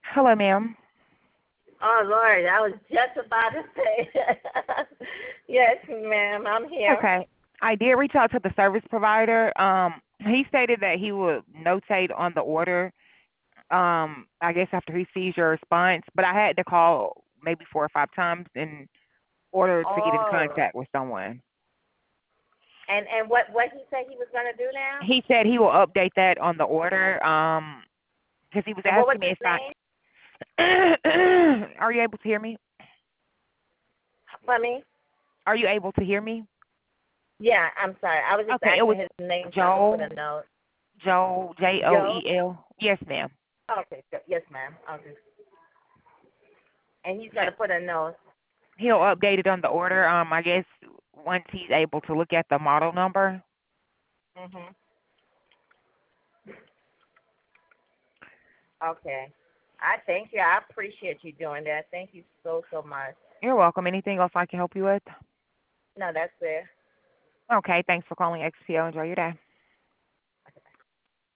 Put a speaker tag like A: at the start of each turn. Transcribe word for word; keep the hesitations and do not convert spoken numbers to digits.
A: Hello, ma'am.
B: Oh Lord, I was just about to say. Yes, ma'am, I'm here.
A: Okay. I did reach out to the service provider. Um, he stated that he would notate on the order, um, I guess after he sees your response, but I had to call maybe four or five times in order to get in
B: Oh,
A: contact with someone.
B: and and what what he said he was gonna do now?
A: He said he will update that on the order, um, because he was
B: And what was
A: asking me
B: his
A: if I
B: name?
A: are you able to hear me?
B: For me?
A: Are you able to hear me?
B: Yeah, I'm sorry. I was just
A: Okay, it was
B: asking his name so I could put
A: Joel.
B: a note.
A: Joel J O
B: Joe.
A: E L. Yes, ma'am.
B: Okay, good. Yes, ma'am. Okay. And he's gonna put a note.
A: He'll update it on the order. Um, I guess once he's able to look at the model number.
B: Mhm. Okay. I thank you. I appreciate you doing that. Thank you so so much.
A: You're welcome. Anything else I can help you with?
B: No, that's it.
A: Okay, thanks for calling X P O. Enjoy your day.